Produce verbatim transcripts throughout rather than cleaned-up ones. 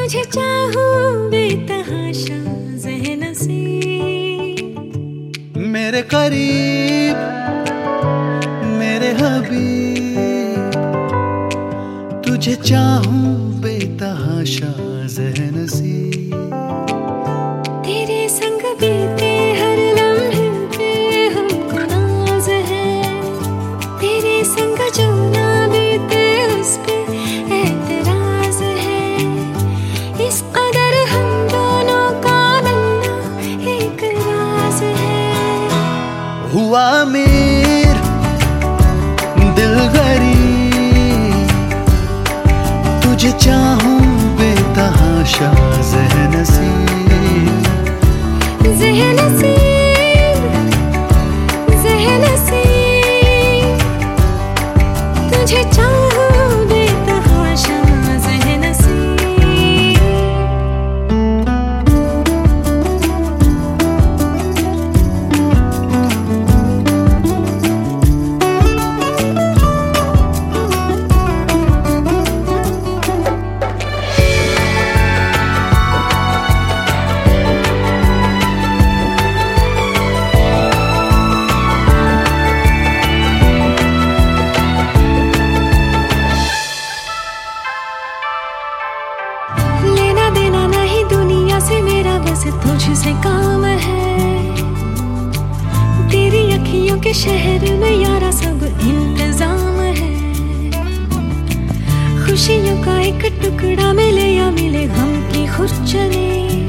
तुझे चाहूं बेतहाशा ज़हन से, मेरे करीब मेरे हबीब, तुझे चाहूं बेतहाशा ज़हन से। तेरे संग बीते हर लम्हे पे हमको नाज है, तेरे संग जो ना बीते उस पे एतराज है। इस कदर हम दोनों का मिलना एक राज है। हुआ अमीर दिल गरीब, तुझे चाहूं बेतहाशा ज़हन से। ज़हन से, ज़हन से, तुझे चाहूं बेतहाशा ज़हन से। तुझसे काम है, तेरी अखियों के शहर में यारा सब इंतजाम है। खुशियों का एक टुकड़ा मिले या मिले गम की खुरचने,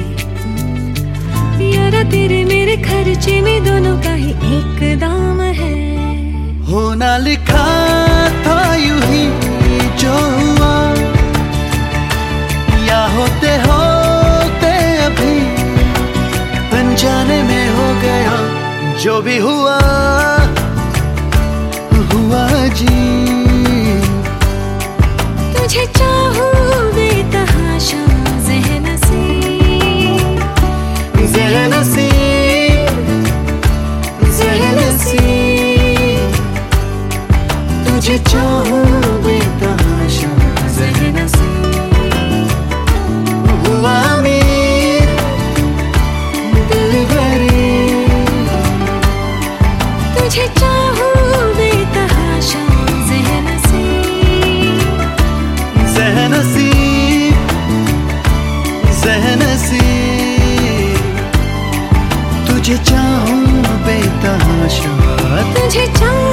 यारा तेरे मेरे खर्चे में दोनों का ही एक दाम है। होना लिखा था यूं ही जो हुआ, या होते होते अभी अनजाने में हो गया। जो भी हुआ हुआ जी, तुझे चाहूं बेतहाशा ज़हन से। ज़हन से, ज़हन से, तुझे चाहूं बेतहाशा ज़हन से। हुआ अमीर दिल गरीब, तुझे चाहूं बेतहाशा ज़हन से। ज़हन से, ज़हन से, तुझे चाहूं बेतहाशा, तुझे चाहूं